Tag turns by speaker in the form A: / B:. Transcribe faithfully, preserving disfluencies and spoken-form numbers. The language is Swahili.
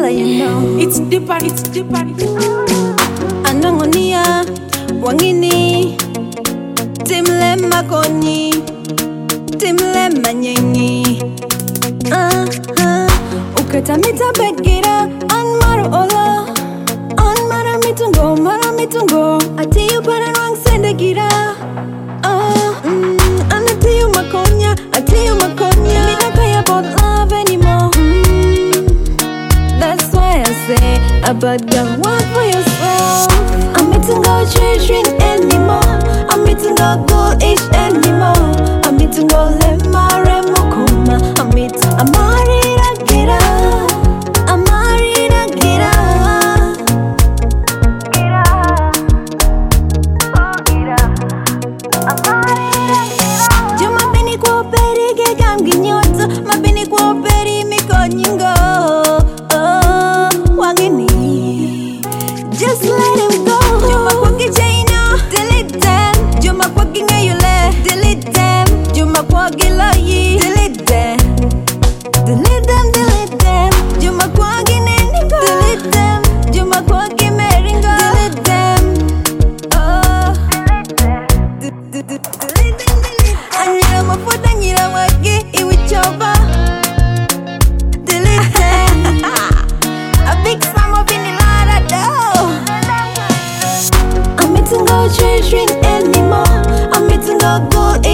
A: let you know.
B: It's deeper, it's deeper.
A: Anangonia, wangini, timle makoni, timle manyengi. Ah ah, ukata mita begira, anmaru ola, anmara mitungo, mara mitungo. Ati you para wang sendegira. Ah, mm, anati you makonya, ati you makonya. Me not care about love anymore. Mm, that's why I say, about God, work for your soul. I'm meeting go church anymore. I'm meeting go gold-ish anymore. I'm meeting go lemare mokoma. I'm meet, I'm married gira. I'm married gira. Gira, oh gira. I'm married gira. Yo mabini kwa peri ke gangi nyoto. Mabini kwa peri mikonyingo. Oh, wangini. Just let him go. Juma kwagi China, delete them. Juma kwagi ngayule, delete them. Juma kwagi layi, delete them. Delete them, delete them. Juma kwagi neningo, delete them. Juma kwagi meringo, delete them. Oh, delete them. Delete them, delete them. Anyira mafuta nyira wagi iwichoba. Delete them. A big slam of inilada though. I'm meeting go church anymore. I'm meeting go gold